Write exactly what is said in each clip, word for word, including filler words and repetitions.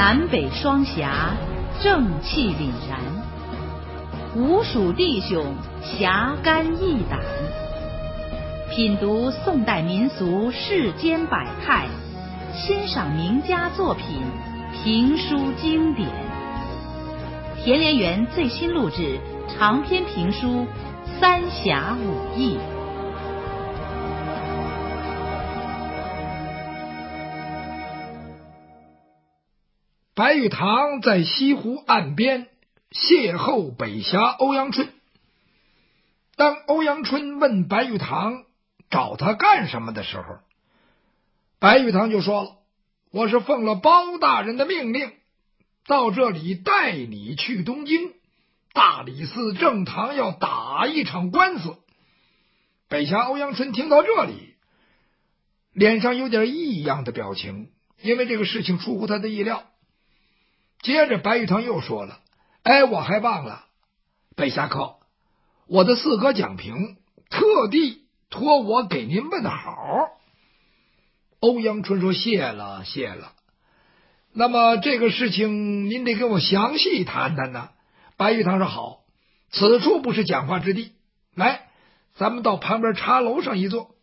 南北双侠，正气凛然，吴蜀弟兄侠肝义胆。品读宋代民俗世间百态，欣赏名家作品，评书经典。田连元最新录制长篇评书《三侠五义》。 白玉堂在西湖岸边邂逅北侠欧阳春。当欧阳春问白玉堂找他干什么的时候，白玉堂就说了：我是奉了包大人的命令，到这里带你去东京，大理寺正堂要打一场官司。北侠欧阳春听到这里，脸上有点异样的表情，因为这个事情出乎他的意料。接着白玉堂又说了：哎，我还忘了，北侠客，我的四哥蒋平特地托我给您问好。欧阳春说：谢了谢了，那么这个事情您得跟我详细谈谈呢。白玉堂说：好，此处不是讲话之地，来，咱们到旁边茶楼上一坐。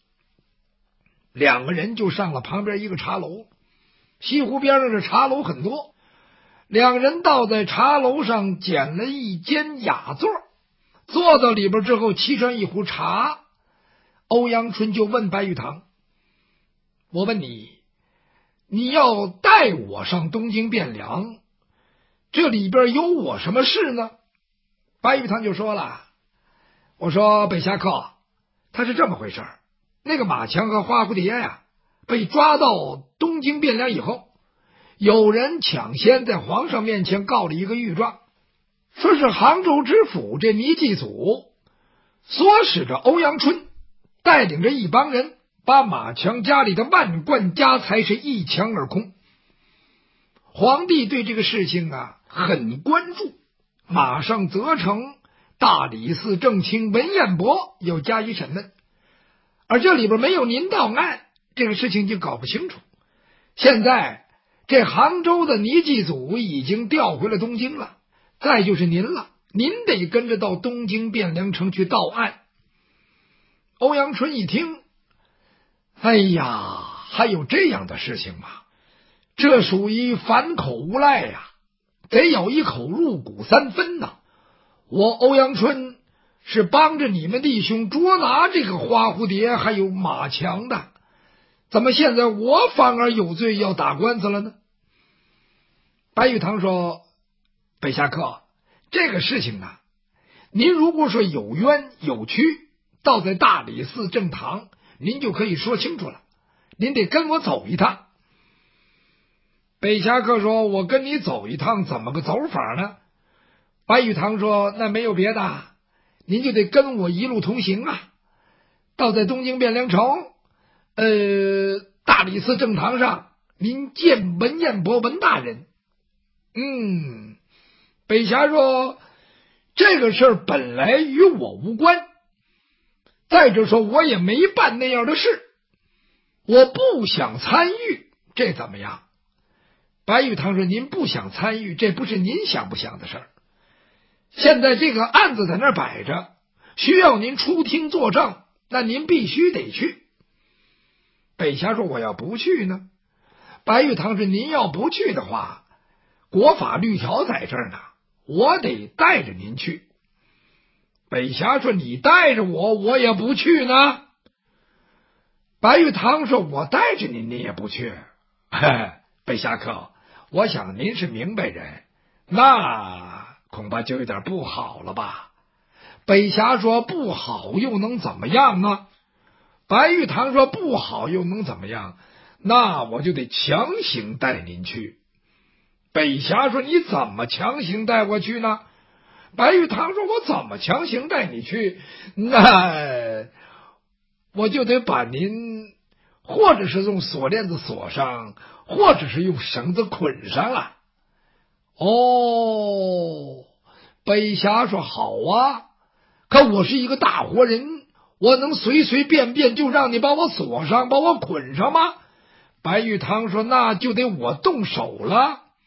两个人就上了旁边一个茶楼，西湖边上的茶楼很多，两人倒在茶楼上捡了一间雅座，坐到里边之后沏上一壶茶。欧阳春就问白玉堂：我问你，你要带我上东京汴梁，这里边有我什么事呢？白玉堂就说了：我说北侠客，他是这么回事儿，那个马强和花蝴蝶呀，被抓到东京汴梁以后，有人抢先在皇上面前告了一个御状，说是杭州知府这倪继祖唆使着欧阳春带领着一帮人把马强家里的万贯家财是一抢而空。皇帝对这个事情啊很关注，马上责成大理寺正卿文彦博要加以审问，而这里边没有您到案，这个事情就搞不清楚。现在这杭州的倪继祖已经调回了东京了，再就是您了，您得跟着到东京汴梁城去到案。欧阳春一听，哎呀，还有这样的事情吗？这属于反口无赖呀，得有一口入骨三分呐。我欧阳春是帮着你们弟兄捉拿这个花蝴蝶还有马强的，怎么现在我反而有罪要打官司了呢？白玉堂说：北侠客，这个事情呢，您如果说有冤有屈，倒在大理寺正堂，您就可以说清楚了，您得跟我走一趟。北侠客说：我跟你走一趟，怎么个走法呢？白玉堂说：那没有别的，您就得跟我一路同行啊，到在东京汴梁城呃，大理寺正堂上，您见文彦博文大人。嗯，北侠说：这个事儿本来与我无关，再者说我也没办那样的事，我不想参与，这怎么样？白玉堂说：您不想参与，这不是您想不想的事儿，现在这个案子在那儿摆着，需要您出庭作证，那您必须得去。北侠说：我要不去呢？白玉堂说：您要不去的话，国法律条在这儿呢，我得带着您去。北侠说：你带着我，我也不去呢。白玉堂说：我带着您，您也不去。嘿，北侠客，我想您是明白人，那恐怕就有点不好了吧？北侠说：不好又能怎么样呢？白玉堂说：不好又能怎么样？那我就得强行带您去。北侠说：你怎么强行带我去呢？白玉堂说：我怎么强行带你去？那我就得把您或者是用锁链子锁上，或者是用绳子捆上了。哦，北侠说：好啊，可我是一个大活人，我能随随便便就让你把我锁上把我捆上吗？白玉堂说：那就得我动手了。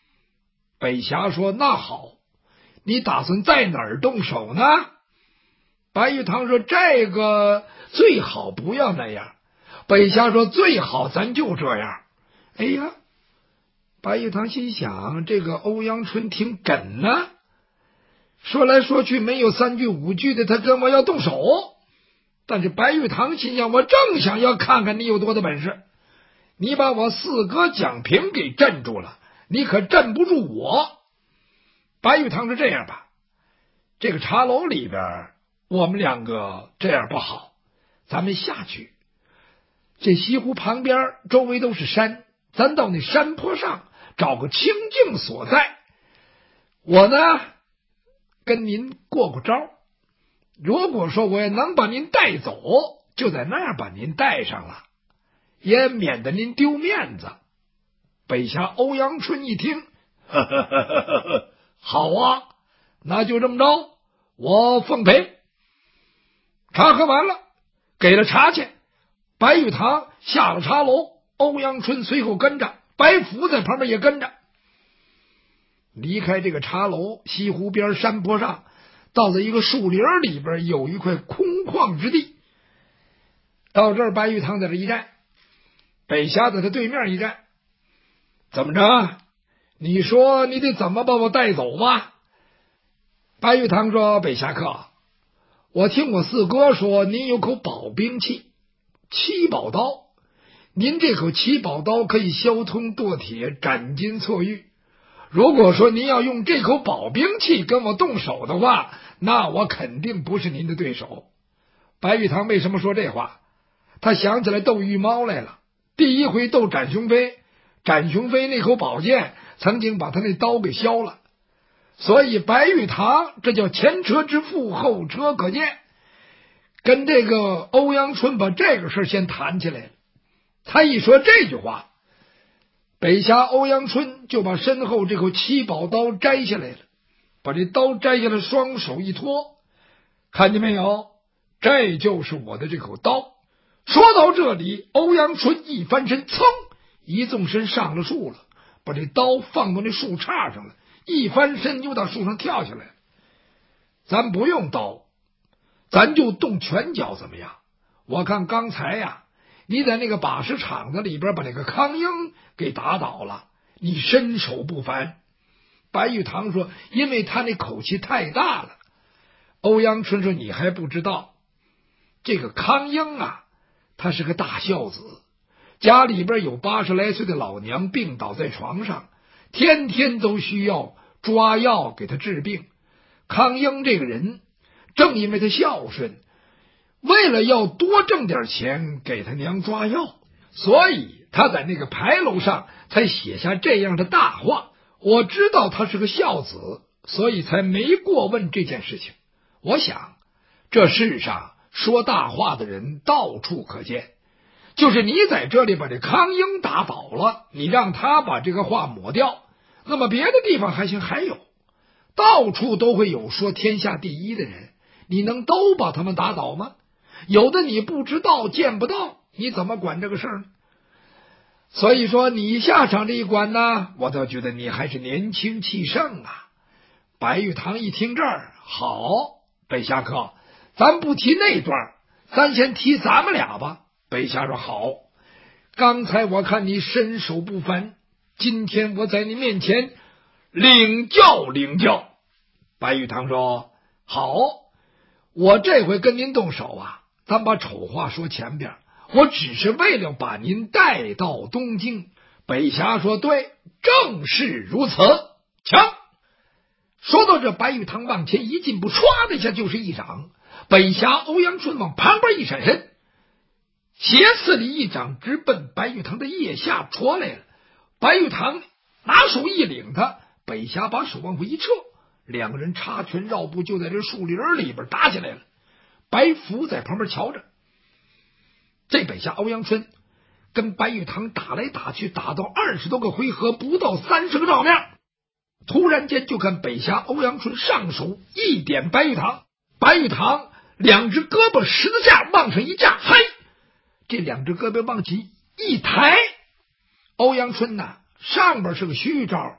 北侠说：“那好，你打算在哪儿动手呢？”白玉堂说：“这个最好不要那样。”北侠说：“最好咱就这样。”哎呀，白玉堂心想，这个欧阳春挺梗呢，说来说去没有三句五句的，他跟我要动手。但是白玉堂心想，我正想要看看你有多大本事，你把我四哥蒋平给镇住了，你可镇不住我。白玉堂说：“这样吧，这个茶楼里边我们两个这样不好，咱们下去，这西湖旁边周围都是山，咱到那山坡上找个清静所在，我呢跟您过过招，如果说我也能把您带走，就在那儿把您带上了，也免得您丢面子。”北侠欧阳春一听，呵呵呵呵呵，好啊，那就这么着，我奉陪。茶喝完了，给了茶钱，白玉堂下了茶楼，欧阳春随后跟着，白福在旁边也跟着。离开这个茶楼，西湖边山坡上，到了一个树林里边，有一块空旷之地。到这儿，白玉堂在这一站，北侠在他对面一站。怎么着？你说你得怎么把我带走吧？白玉堂说：“北侠客，我听我四哥说您有口宝兵器七宝刀，您这口七宝刀可以削通堕铁，斩金错玉。如果说您要用这口宝兵器跟我动手的话，那我肯定不是您的对手。”白玉堂为什么说这话？他想起来斗玉猫来了。第一回斗展雄飞，展雄飞那口宝剑曾经把他那刀给削了，所以白玉堂这叫前车之覆，后车可鉴，跟这个欧阳春把这个事先谈起来了。他一说这句话，北侠欧阳春就把身后这口七宝刀摘下来了，把这刀摘下来，双手一托，看见没有？这就是我的这口刀。说到这里，欧阳春一翻身，噌，一纵身上了树了，把这刀放到那树杈上了，一翻身又到树上跳下来了。咱不用刀，咱就动拳脚怎么样？我看刚才呀、啊，你在那个把式场子里边把那个康英给打倒了，你身手不凡。白玉堂说：“因为他那口气太大了。”欧阳春说：“你还不知道，这个康英啊，他是个大孝子，家里边有八十来岁的老娘病倒在床上，天天都需要抓药给他治病。康英这个人，正因为他孝顺，为了要多挣点钱给他娘抓药，所以他在那个牌楼上才写下这样的大话。我知道他是个孝子，所以才没过问这件事情。我想这世上说大话的人到处可见，就是你在这里把这康英打倒了，你让他把这个话抹掉，那么别的地方还行，还有到处都会有说天下第一的人，你能都把他们打倒吗？有的你不知道，见不到，你怎么管这个事儿呢？所以说你下场这一管呢，我倒觉得你还是年轻气盛啊。白玉堂一听这儿，好，北侠客，咱不提那段，咱先提咱们俩吧。北侠说：“好，刚才我看你身手不凡，今天我在你面前领教领教。”白玉堂说：“好，我这回跟您动手啊，咱把丑话说前边，我只是为了把您带到东京。”北侠说：“对，正是如此。”强。说到这，白玉堂往前一进步，唰的一下就是一掌。北侠欧阳春往旁边一闪身，斜刺里一掌直奔白玉堂的腋下戳来了。白玉堂拿手一领他，北侠把手往回一撤，两个人插拳绕步，就在这树林里边打起来了。白福在旁边瞧着，这北侠欧阳春跟白玉堂打来打去，打到二十多个回合，不到三十个照面。突然间就看北侠欧阳春上手一点白玉堂，白玉堂两只胳膊十字架往上一架，嘿，这两只胳膊往起一抬，欧阳春呐，上边是个虚招，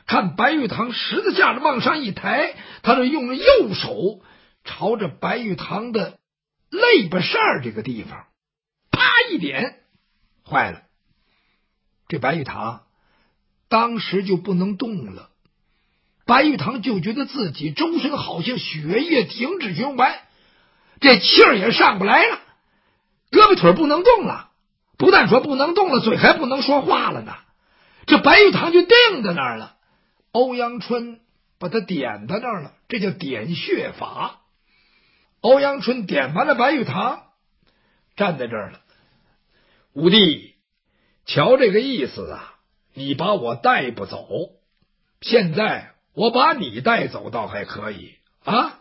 看白玉堂十字架着往上一抬，他就用了右手朝着白玉堂的肋巴扇这个地方啪一点，坏了，这白玉堂当时就不能动了。白玉堂就觉得自己周身好像血液停止循环，这气儿也上不来了，胳膊腿不能动了，不但说不能动了，嘴还不能说话了呢。这白玉堂就定在那儿了，欧阳春把他点在那儿了，这叫点穴法。欧阳春点完了白玉堂，站在这儿了。武帝，瞧这个意思啊，你把我带不走，现在我把你带走倒还可以啊，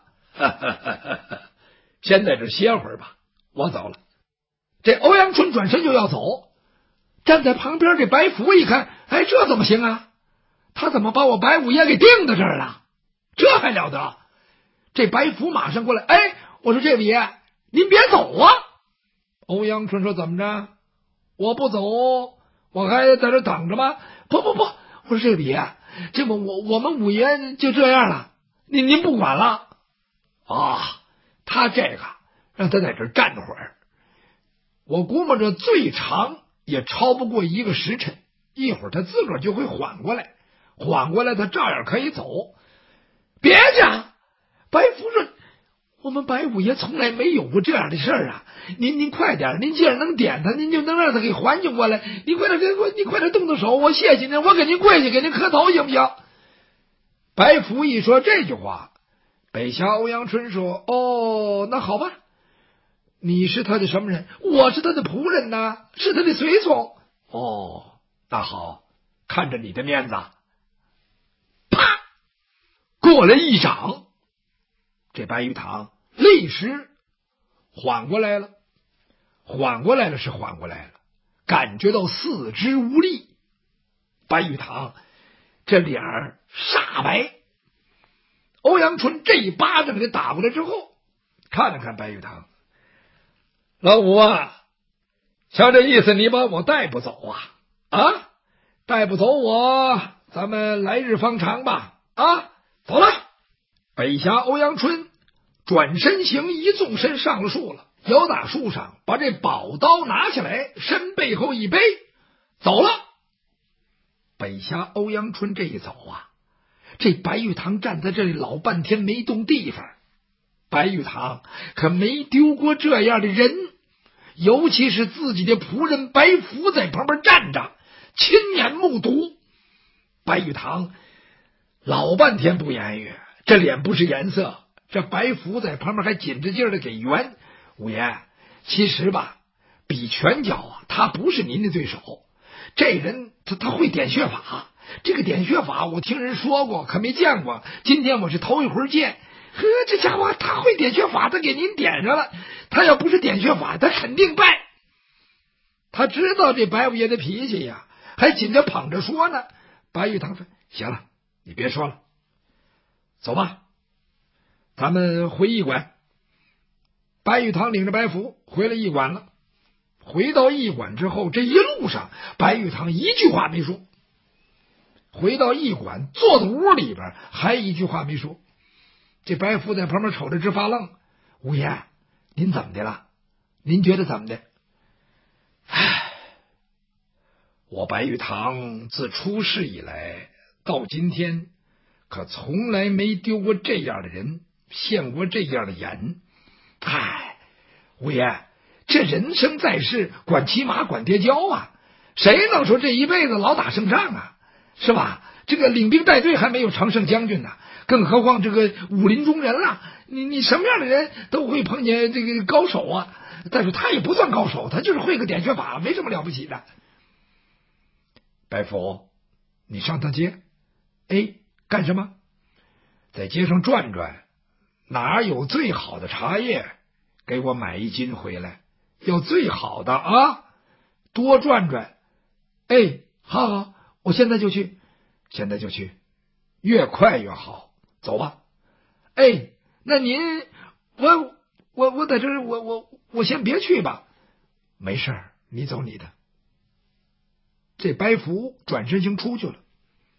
先在这歇会儿吧，我走了。这欧阳春转身就要走，站在旁边这白福一看，哎，这怎么行啊？他怎么把我白五爷给定在这儿了？这还了得！这白福马上过来，哎，我说这位爷，您别走啊！欧阳春说怎么着？我不走，我还在这等着吗？不不不，我说这位爷，这我我我们五爷就这样了，您您不管了啊？他这个让他在这站会儿，我估摸着最长也超不过一个时辰，一会儿他自个儿就会缓过来，缓过来他照样可以走。别介！白福说，我们白五爷从来没有过这样的事儿啊！您您快点，您既然能点他，您就能让他给缓醒过来。你快点给我，你快点动动手，我谢谢您，我给您跪下，给您磕头，行不行？白福一说这句话，北侠欧阳春说：“哦，那好吧，你是他的什么人？我是他的仆人呐，是他的随从。哦，那好，看着你的面子。”啪，过来一掌。这白玉堂立时缓过来了，缓过来了是缓过来了，感觉到四肢无力。白玉堂这脸儿煞白。欧阳春这一巴掌给打过来之后，看了看白玉堂，老五啊，瞧这意思，你把我带不走啊？啊，带不走我，咱们来日方长吧。啊，走了。北侠欧阳春转身行一纵身上了树了，摇打树上，把这宝刀拿下来，身背后一背，走了。北侠欧阳春这一走啊，这白玉堂站在这里老半天没动地方。白玉堂可没丢过这样的人，尤其是自己的仆人白福在旁边站着，亲眼目睹。白玉堂老半天不言语，这脸不是颜色。这白福在旁边还紧着劲儿的给圆，五爷，其实吧，比拳脚啊，他不是您的对手。这人他他会点穴法，这个点穴法我听人说过，可没见过。今天我是头一回见，呵，这家伙他会点穴法，他给您点上了。他要不是点穴法，他肯定败。他知道这白五爷的脾气呀，还紧着捧着说呢。白玉堂说：“行了，你别说了，走吧。”咱们回驿馆。白玉堂领着白福回了驿馆了。回到驿馆之后，这一路上白玉堂一句话没说。回到驿馆，坐在屋里边，还一句话没说。这白福在旁边瞅着直发愣。五爷，您怎么的了？您觉得怎么的？唉，我白玉堂自出世以来到今天，可从来没丢过这样的人，现过这样的眼。唉，五爷，这人生在世，管骑马管跌跤啊，谁能说这一辈子老打胜仗啊？是吧？这个领兵带队还没有常胜将军呢，更何况这个武林中人了。你你什么样的人都会碰见这个高手啊？再说他也不算高手，他就是会个点穴法，没什么了不起的。白福，你上趟街，哎，干什么？在街上转转，哪有最好的茶叶？给我买一斤回来，要最好的啊！多转转。哎，好好，我现在就去，现在就去，越快越好。走吧。哎，那您，我我我在这儿，我我我先别去吧。没事儿，你走你的。这白福转身行出去了。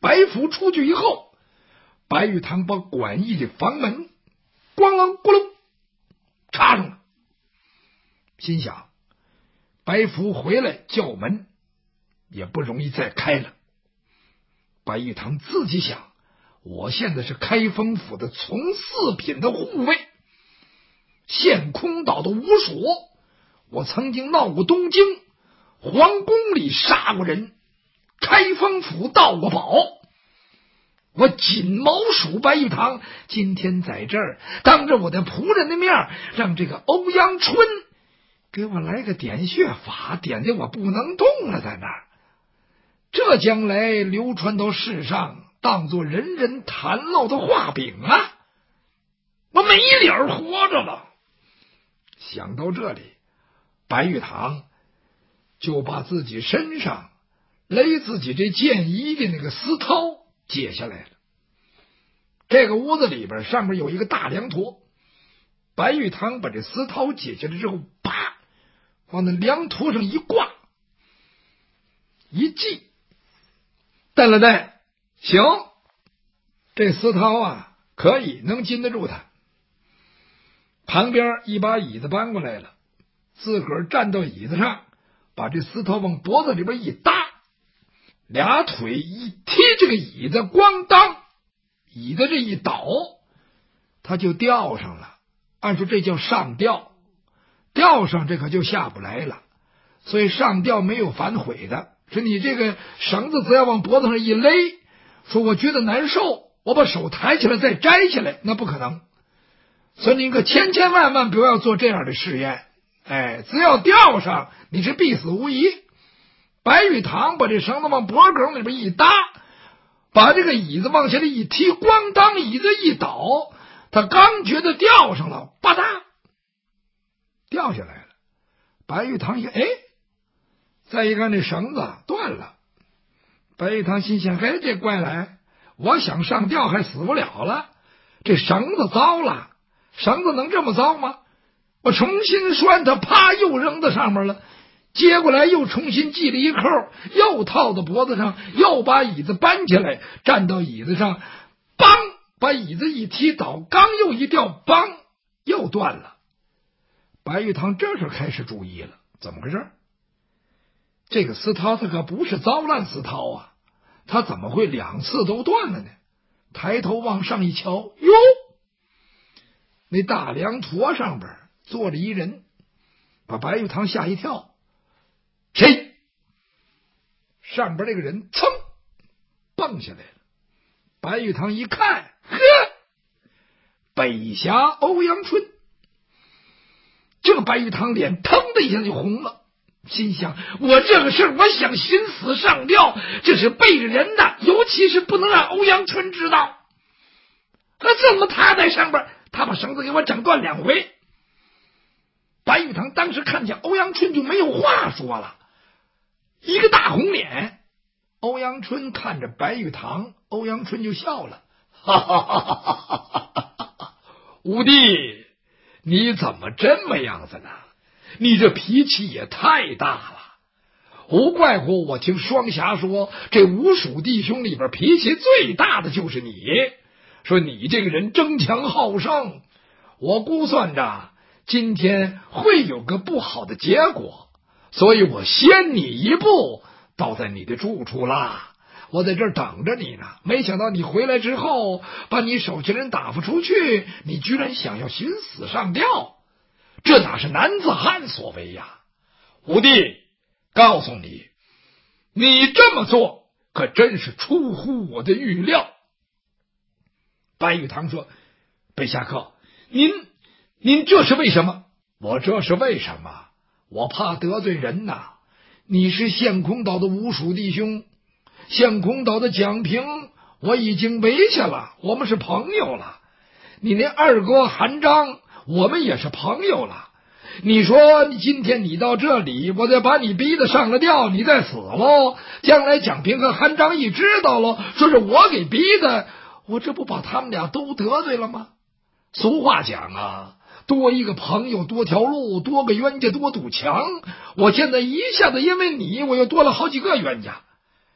白府出去以后，白玉堂把馆驿的房门咣啷咕噜插上了，心想白府回来叫门也不容易再开了。白玉堂自己想，我现在是开封府的从四品的护卫，陷空岛的吴蜀，我曾经闹过东京，皇宫里杀过人，开封府盗过宝，我锦毛鼠白玉堂今天在这儿当着我的仆人的面，让这个欧阳春给我来个点穴法，点的我不能动了，在那儿，这将来流传到世上，当作人人谈论的画饼啊，我没理儿活着了。想到这里，白玉堂就把自己身上勒自己这箭衣的那个丝绦解下来了。这个屋子里边上面有一个大梁坨，白玉堂把这丝绦解下来之后，啪往那梁坨上一挂一系，带了带，行，这丝绦啊可以能禁得住他。旁边一把椅子搬过来了，自个儿站到椅子上，把这丝绦往脖子里边一搭，俩腿一踢这个椅子，咣当，椅子这一倒，他就吊上了。按说这叫上吊，吊上这可就下不来了，所以上吊没有反悔的，说你这个绳子只要往脖子上一勒，说我觉得难受，我把手抬起来再摘下来，那不可能。所以你可千千万万不要做这样的试验，哎，只要吊上，你是必死无疑。白玉堂把这绳子往脖梗里边一搭，把这个椅子往下来一踢，咣当，椅子一倒，他刚觉得吊上了，吧嗒掉下来了。白玉堂一看，哎，再一看这绳子断了。白玉堂心想，嘿，这怪来，我想上吊还死不了了，这绳子糟了，绳子能这么糟吗？我重新拴它，啪又扔到上面了，接过来又重新系了一扣，又套到脖子上，又把椅子搬起来，站到椅子上，梆，把椅子一踢倒，刚又一掉，梆，又断了。白玉堂这时候开始注意了，怎么回事？这个丝绦它可不是糟烂丝绦啊，它怎么会两次都断了呢？抬头往上一瞧，哟，那大梁坨上边坐着一人，把白玉堂吓一跳。谁？上边这个人噌蹦下来了。白玉堂一看，呵，北侠欧阳春。这个白玉堂脸腾的一下就红了，心想，我这个事儿我想寻死上吊，这是背着人的，尤其是不能让欧阳春知道。那怎么他在上边，他把绳子给我整断两回。白玉堂当时看见欧阳春就没有话说了，一个大红脸。欧阳春看着白玉堂，欧阳春就笑了，哈哈哈哈哈哈！五弟，你怎么这么样子呢？你这脾气也太大了。无怪乎我听双侠说，这五蜀弟兄里边脾气最大的就是你，说你这个人争强好胜，我估算着今天会有个不好的结果，所以我先你一步到在你的住处啦，我在这儿等着你呢。没想到你回来之后，把你手下人打发出去，你居然想要寻死上吊，这哪是男子汉所为呀？五弟，告诉你，你这么做可真是出乎我的预料。白玉堂说，北侠客，您您这是为什么？我这是为什么？我怕得罪人呐。你是陷空岛的五蜀弟兄，陷空岛的蒋平我已经围下了，我们是朋友了。你那二哥韩章我们也是朋友了。你说你今天你到这里，我再把你逼得上了吊，你再死喽，将来蒋平和韩章一知道喽，说是我给逼的，我这不把他们俩都得罪了吗？俗话讲啊，多一个朋友多条路，多个冤家多堵墙。我现在一下子因为你，我又多了好几个冤家。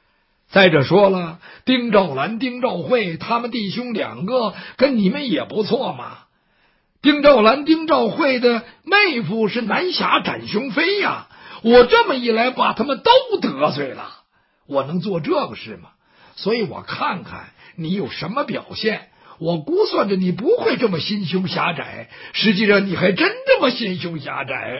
再者说了，丁兆兰、丁兆慧他们弟兄两个跟你们也不错嘛。丁兆兰、丁兆慧的妹夫是南侠展雄飞呀，我这么一来把他们都得罪了，我能做这个事吗？所以我看看你有什么表现。我估算着你不会这么心胸狭窄，实际上你还真这么心胸狭窄。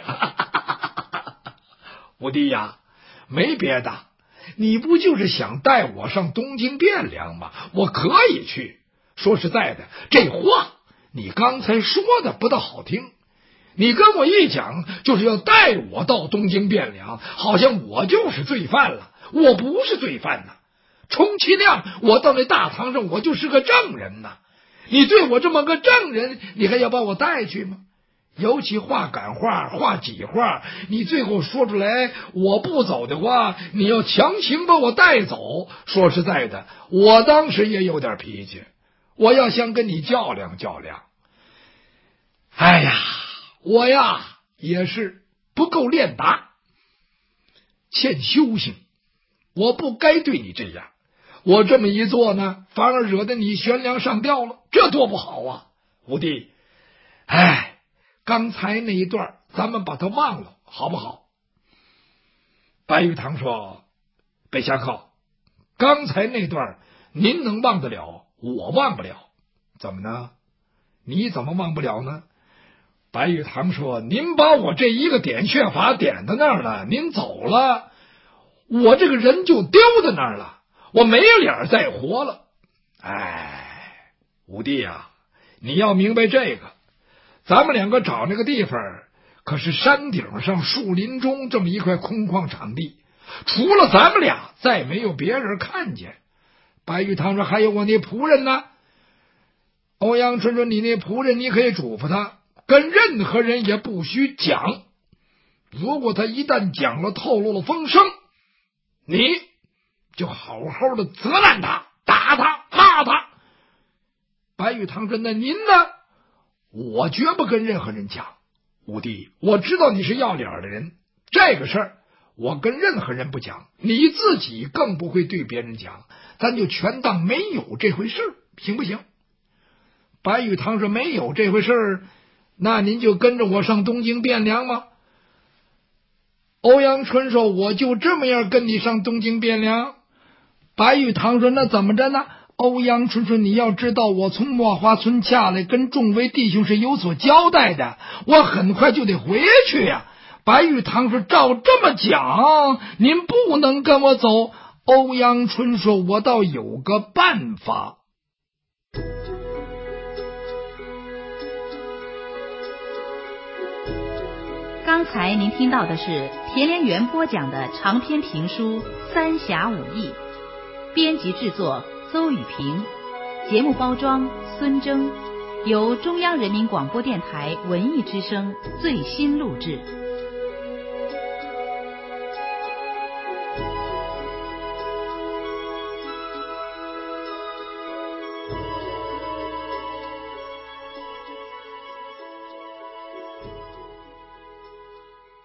五弟呀，没别的，你不就是想带我上东京汴梁吗？我可以去。说实在的，这话你刚才说的不大好听，你跟我一讲就是要带我到东京汴梁，好像我就是罪犯了。我不是罪犯呐，充其量我到那大堂上我就是个证人呐。你对我这么个证人，你还要把我带去吗？尤其话赶话话挤话，你最后说出来我不走的话，你要强行把我带走。说实在的，我当时也有点脾气，我要想跟你较量较量。哎呀，我呀也是不够练达，欠修行，我不该对你这样。我这么一做呢，反而惹得你悬梁上吊了，这多不好啊！五弟，哎，刚才那一段咱们把它忘了，好不好？白玉堂说：“北侠客，刚才那段您能忘得了，我忘不了。怎么呢？你怎么忘不了呢？”白玉堂说：“您把我这一个点穴法点到那儿了，您走了，我这个人就丢在那儿了。我没脸再活了。”哎，五弟啊，你要明白这个，咱们两个找那个地方可是山顶上树林中这么一块空旷场地，除了咱们俩再没有别人看见。白玉堂说：“还有我那仆人呢。”欧阳春说：“你那仆人你可以嘱咐他，跟任何人也不许讲，如果他一旦讲了透露了风声，你就好好的责难他，打他，骂他。”白玉堂说：“那您呢？”“我绝不跟任何人讲。五弟，我知道你是要脸的人，这个事儿我跟任何人不讲，你自己更不会对别人讲，咱就全当没有这回事，行不行？”白玉堂说：“没有这回事，那您就跟着我上东京汴梁吗？”欧阳春说：“我就这么样跟你上东京汴梁。”白玉堂说：“那怎么着呢？”欧阳春说：“你要知道，我从墨花村下来，跟众位弟兄是有所交代的，我很快就得回去呀。”白玉堂说：“照这么讲，您不能跟我走。”欧阳春说：“我倒有个办法。” 刚才您听到的是田连元播讲的长篇评书《三侠五义》，编辑制作邹雨平，节目包装孙征，由中央人民广播电台文艺之声最新录制。